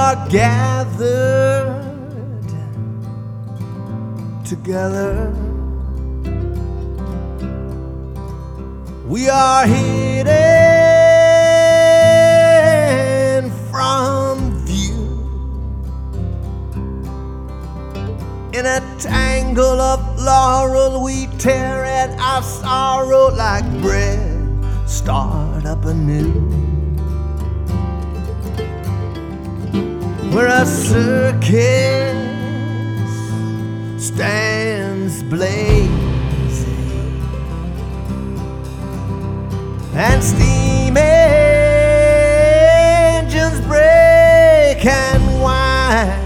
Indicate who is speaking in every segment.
Speaker 1: are gathered together. We are hidden from view in a tangle of laurel. We tear at our sorrow like bread. Start up anew. Where a circus stands blazing and steam engines break and whine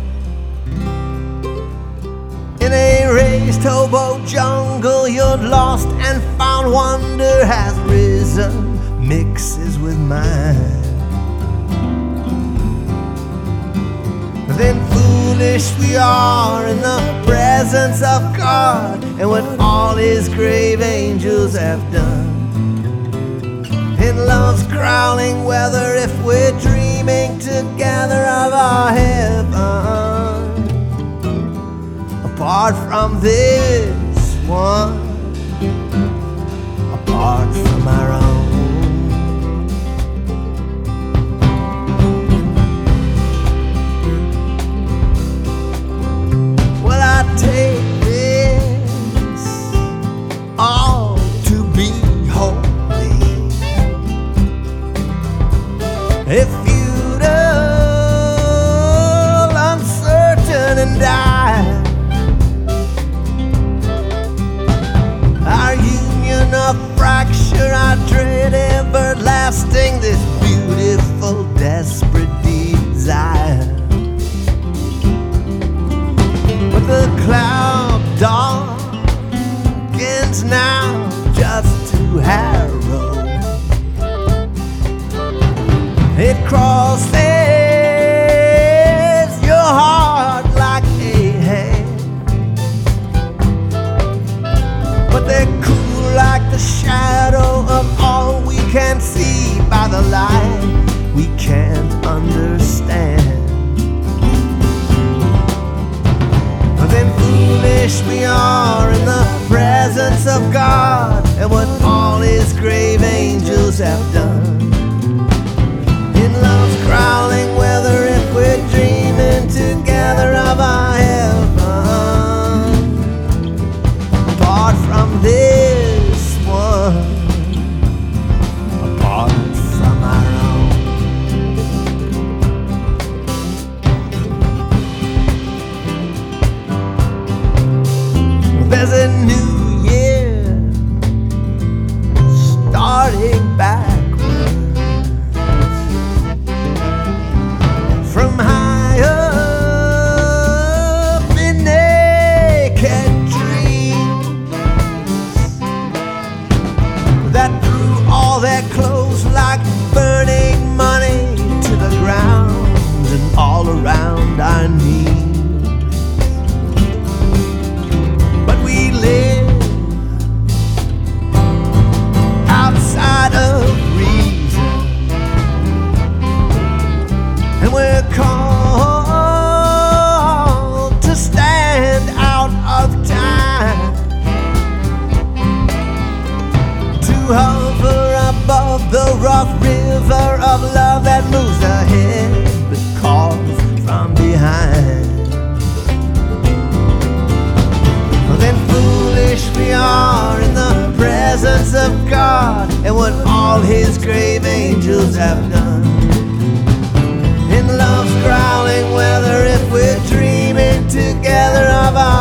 Speaker 1: in a raised hobo jungle. Your lost and found wonder has risen, mixes with mine. Then foolish we are in the presence of God and what all His grave angels have done. In love's growling weather, if we're dreaming together of our heaven, apart from this one, apart from our own. Well, I take this all to be holy. If futile, uncertain, and dire, our union a fracture, I dread everlasting this beautiful, desperate desire. But the cloud darkens now just to harrow. It crosses your heart like a hand, but they're cool like the shadow of all we can see by the light we can't understand. But then foolish we are in the presence of God and what all His grave angels have done. In love's growling weather, if we're dreaming together of our heaven, apart from this one, apart from our own. Well, there's a new year starting backwards from high up in naked dreams that threw all their clothes like burning money to the ground and all around our knees. But we live outside of reason, and we're called to stand out of time, to hover above the rough river of love that moves ahead but calls from behind. Well, then foolish we are in the presence of God and what all His grave angels have done. In love's growling weather, if we're dreaming together of our